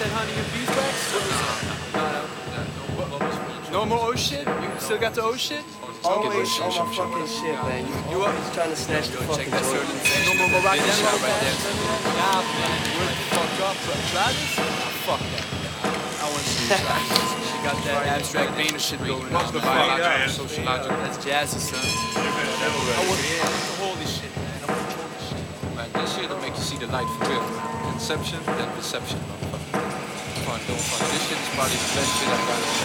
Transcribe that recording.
that honey and beeswax? No more O shit? You still got the O shit? Always on my fucking shit, man. You always trying to snatch the fucking joint. No more Moroccan shit right there. Nah, man. Word the fuck up. Travis? Fuck that. I want to see Travis. She got that abstract Vayner shit going on. Biological, Sociological. That's jazzy, son. I want to hold this shit, man. I want to control this shit. Man, this shit will make you see the light for real. Conception, then perception, motherfucker. Fun, don't fun. This shit is probably the best shit I got.